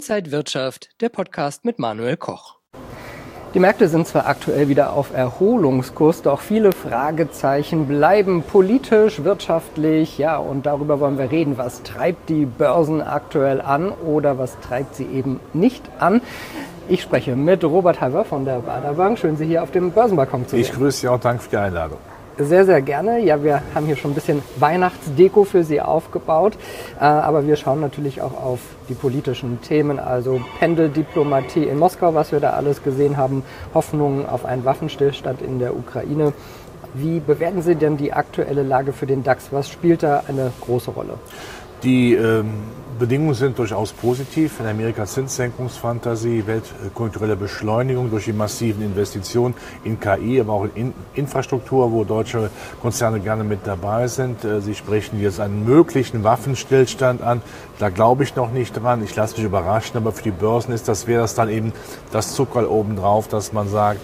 Inside Wirtschaft, der Podcast mit Manuel Koch. Die Märkte sind zwar aktuell wieder auf Erholungskurs, doch viele Fragezeichen bleiben politisch, wirtschaftlich. Ja, und darüber wollen wir reden. Was treibt die Börsen aktuell an oder was treibt sie eben nicht an? Ich spreche mit Robert Halver von der Baader Bank. Schön, Sie hier auf dem Börsenbalkon zu sehen. Ich grüße Sie auch, danke für die Einladung. Sehr, sehr gerne. Ja, wir haben hier schon ein bisschen Weihnachtsdeko für Sie aufgebaut, aber wir schauen natürlich auch auf die politischen Themen, also Pendeldiplomatie in Moskau, was wir da alles gesehen haben, Hoffnungen auf einen Waffenstillstand in der Ukraine. Wie bewerten Sie denn die aktuelle Lage für den DAX? Was spielt da eine große Rolle? Die Bedingungen sind durchaus positiv. In Amerika Zinssenkungsfantasie, weltkonjunkturelle Beschleunigung durch die massiven Investitionen in KI, aber auch in Infrastruktur, wo deutsche Konzerne gerne mit dabei sind. Sie sprechen jetzt einen möglichen Waffenstillstand an. Da glaube ich noch nicht dran. Ich lasse mich überraschen, aber für die Börsen wäre das dann eben das Zuckerl obendrauf, dass man sagt,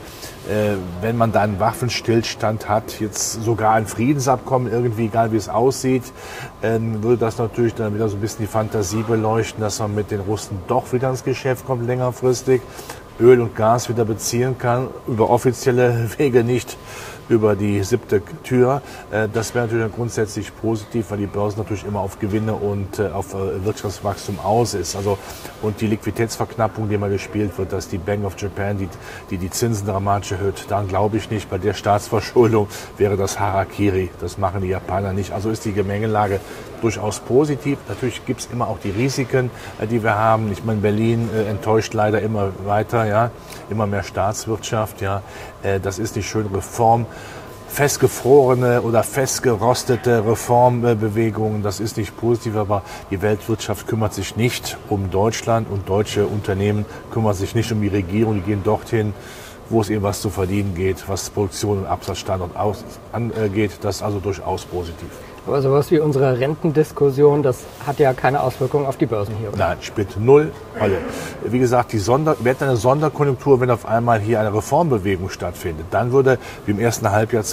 wenn man da einen Waffenstillstand hat, jetzt sogar ein Friedensabkommen, irgendwie egal wie es aussieht, würde das natürlich dann wieder so ein bisschen die Fantasie beleuchten, dass man mit den Russen doch wieder ins Geschäft kommt längerfristig, Öl und Gas wieder beziehen kann, über offizielle Wege nicht über die siebte Tür. Das wäre natürlich grundsätzlich positiv, weil die Börse natürlich immer auf Gewinne und auf Wirtschaftswachstum aus ist. Und die Liquiditätsverknappung, die immer gespielt wird, dass die Bank of Japan die Zinsen dramatisch erhöht, daran glaube ich nicht. Bei der Staatsverschuldung wäre das Harakiri. Das machen die Japaner nicht. Also ist die Gemengelage durchaus positiv. Natürlich gibt es immer auch die Risiken, die wir haben. Ich meine, Berlin enttäuscht leider immer weiter, ja, immer mehr Staatswirtschaft, ja. Das ist die schöne Reform. Festgefrorene oder festgerostete Reformbewegungen, das ist nicht positiv, aber die Weltwirtschaft kümmert sich nicht um Deutschland und deutsche Unternehmen kümmern sich nicht um die Regierung, die gehen dorthin, wo es eben was zu verdienen geht, was Produktion und Absatzstandort angeht. Das ist also durchaus positiv. Aber sowas wie unsere Rentendiskussion, das hat ja keine Auswirkungen auf die Börsen hier, oder? Nein, spielt null Rolle. Wie gesagt, wir hätten eine Sonderkonjunktur, wenn auf einmal hier eine Reformbewegung stattfindet. Dann würde wie im ersten Halbjahr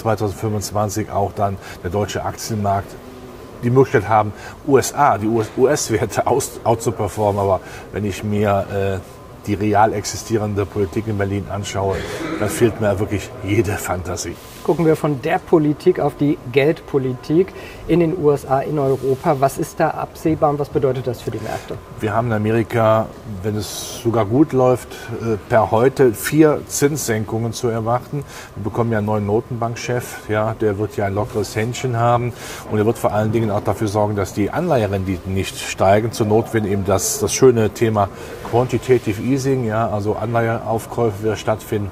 2025 auch dann der deutsche Aktienmarkt die Möglichkeit haben, die US-Werte outzuperformen. Aber wenn ich mir die real existierende Politik in Berlin anschaue, dann fehlt mir wirklich jede Fantasie. Gucken wir von der Politik auf die Geldpolitik in den USA, in Europa. Was ist da absehbar und was bedeutet das für die Märkte? Wir haben in Amerika, wenn es sogar gut läuft, per heute 4 Zinssenkungen zu erwarten. Wir bekommen ja einen neuen Notenbankchef, ja, der wird ja ein lockeres Händchen haben und er wird vor allen Dingen auch dafür sorgen, dass die Anleiherenditen nicht steigen. Zur Not, wenn eben das schöne Thema Quantitative Easing, ja, also Anleiheaufkäufe wieder stattfinden,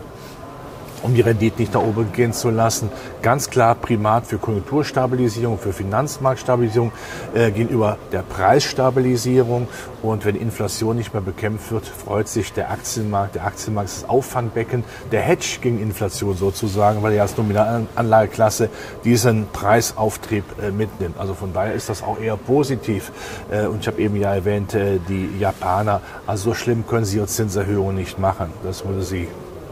um die Rendite nicht nach oben gehen zu lassen. Ganz klar Primat für Konjunkturstabilisierung, für Finanzmarktstabilisierung gegenüber der Preisstabilisierung. Und wenn Inflation nicht mehr bekämpft wird, freut sich der Aktienmarkt. Der Aktienmarkt ist das Auffangbecken, der Hedge gegen Inflation sozusagen, weil er als Nominalanlageklasse diesen Preisauftrieb mitnimmt. Also von daher ist das auch eher positiv. Und ich habe eben ja erwähnt, die Japaner, also so schlimm können sie ihre Zinserhöhungen nicht machen. Das würde sie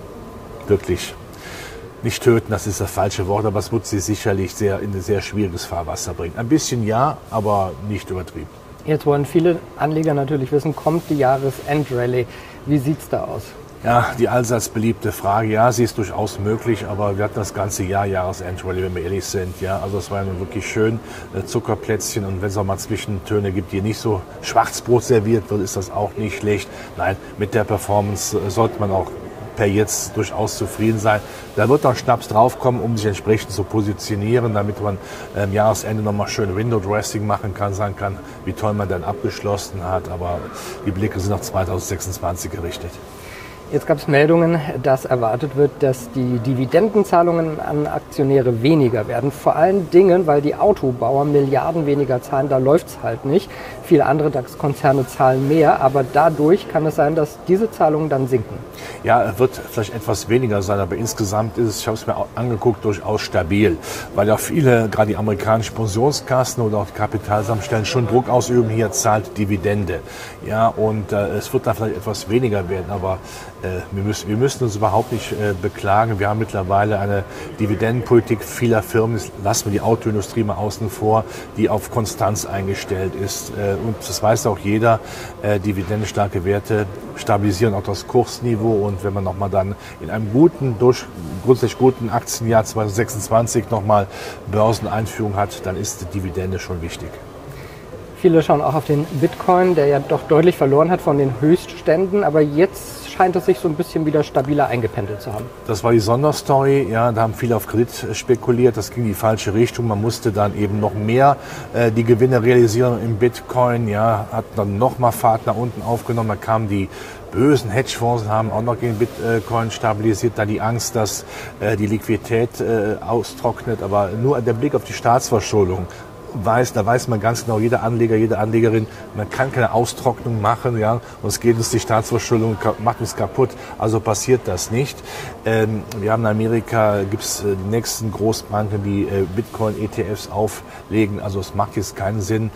wirklich nicht töten, das ist das falsche Wort, aber es wird sie sicherlich in ein sehr schwieriges Fahrwasser bringen. Ein bisschen ja, aber nicht übertrieben. Jetzt wollen viele Anleger natürlich wissen, kommt die Jahresendrallye? Wie sieht es da aus? Ja, die allseits beliebte Frage, ja, sie ist durchaus möglich, aber wir hatten das ganze Jahr Jahresendrallye, wenn wir ehrlich sind. Ja, also es war ja nun wirklich schön, Zuckerplätzchen, und wenn es auch mal Zwischentöne gibt, die nicht so Schwarzbrot serviert wird, ist das auch nicht schlecht. Nein, mit der Performance sollte man auch per jetzt durchaus zufrieden sein. Da wird noch Schnaps draufkommen, um sich entsprechend zu positionieren, damit man am Jahresende nochmal schön Window-Dressing machen kann, sagen kann, wie toll man dann abgeschlossen hat. Aber die Blicke sind auf 2026 gerichtet. Jetzt gab es Meldungen, dass erwartet wird, dass die Dividendenzahlungen an Aktionäre weniger werden. Vor allen Dingen, weil die Autobauer Milliarden weniger zahlen, da läuft es halt nicht. Viele andere DAX-Konzerne zahlen mehr, aber dadurch kann es sein, dass diese Zahlungen dann sinken. Ja, wird vielleicht etwas weniger sein, aber insgesamt ist es, ich habe es mir auch angeguckt, durchaus stabil, weil ja viele, gerade die amerikanischen Pensionskassen oder auch die Kapitalsamstellen schon Druck ausüben, hier zahlt Dividende. Ja, und es wird da vielleicht etwas weniger werden, aber Wir müssen uns überhaupt nicht beklagen. Wir haben mittlerweile eine Dividendenpolitik vieler Firmen, lassen wir die Autoindustrie mal außen vor, die auf Konstanz eingestellt ist. Und das weiß auch jeder, dividendenstarke Werte stabilisieren auch das Kursniveau. Und wenn man nochmal dann in einem grundsätzlich guten Aktienjahr 2026 nochmal Börseneinführung hat, dann ist die Dividende schon wichtig. Viele schauen auch auf den Bitcoin, der ja doch deutlich verloren hat von den Höchstständen, aber jetzt scheint es sich so ein bisschen wieder stabiler eingependelt zu haben. Das war die Sonderstory, ja, da haben viele auf Kredit spekuliert, das ging in die falsche Richtung. Man musste dann eben noch mehr die Gewinne realisieren im Bitcoin, ja, hat dann nochmal Fahrt nach unten aufgenommen, da kamen die bösen Hedgefonds, haben auch noch gegen Bitcoin stabilisiert, da die Angst, dass die Liquidität austrocknet, aber nur der Blick auf die Staatsverschuldung, da weiß man ganz genau, jeder Anleger, jede Anlegerin, man kann keine Austrocknung machen, ja, sonst geht uns die Staatsverschuldung, macht uns kaputt, also passiert das nicht. Wir haben in Amerika, gibt es die nächsten Großbanken, die Bitcoin-ETFs auflegen, also es macht jetzt keinen Sinn,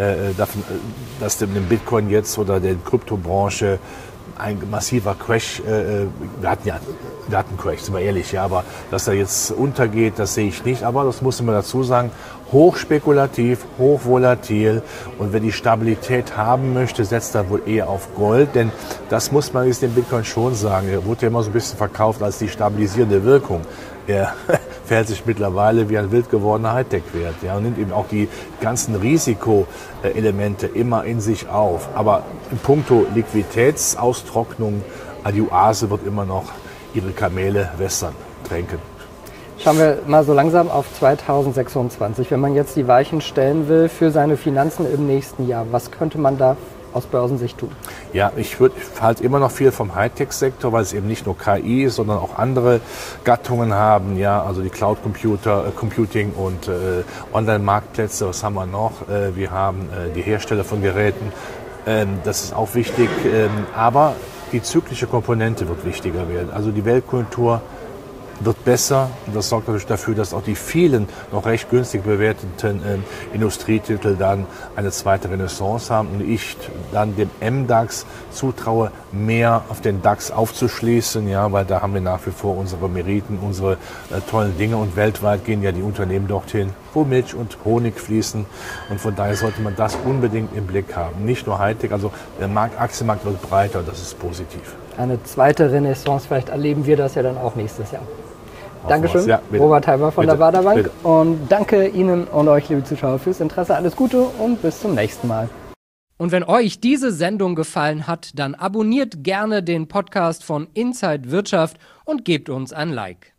dass dem Bitcoin jetzt oder der Kryptobranche ein massiver Crash, wir hatten Crash, sind wir ehrlich, ja, aber dass er jetzt untergeht, das sehe ich nicht, aber das muss man dazu sagen, hochspekulativ, hochvolatil, und wer die Stabilität haben möchte, setzt da wohl eher auf Gold, denn das muss man jetzt dem Bitcoin schon sagen, er wurde ja immer so ein bisschen verkauft als die stabilisierende Wirkung. Er verhält sich mittlerweile wie ein wild gewordener Hightech-Wert, ja, und nimmt eben auch die ganzen Risikoelemente immer in sich auf. Aber in puncto Liquiditätsaustrocknung, die Oase wird immer noch ihre Kamele wässern, tränken. Schauen wir mal so langsam auf 2026. Wenn man jetzt die Weichen stellen will für seine Finanzen im nächsten Jahr, was könnte man da aus Börsensicht tun? Ja, ich halte immer noch viel vom Hightech-Sektor, weil es eben nicht nur KI ist, sondern auch andere Gattungen haben. Ja, also die Cloud-Computing und Online-Marktplätze. Was haben wir noch? Wir haben die Hersteller von Geräten. Das ist auch wichtig. Aber die zyklische Komponente wird wichtiger werden. Also die Weltkultur wird besser, und das sorgt natürlich dafür, dass auch die vielen noch recht günstig bewerteten Industrietitel dann eine zweite Renaissance haben und ich dann dem MDAX zutraue, mehr auf den DAX aufzuschließen, ja, weil da haben wir nach wie vor unsere Meriten, unsere tollen Dinge, und weltweit gehen ja die Unternehmen dorthin, wo Milch und Honig fließen, und von daher sollte man das unbedingt im Blick haben. Nicht nur Hightech, also der Aktienmarkt wird breiter, und das ist positiv. Eine zweite Renaissance, vielleicht erleben wir das ja dann auch nächstes Jahr. Dankeschön, ja, Robert Halber von der Baader Bank. Bitte. Und danke Ihnen und euch, liebe Zuschauer, fürs Interesse. Alles Gute und bis zum nächsten Mal. Und wenn euch diese Sendung gefallen hat, dann abonniert gerne den Podcast von Inside Wirtschaft und gebt uns ein Like.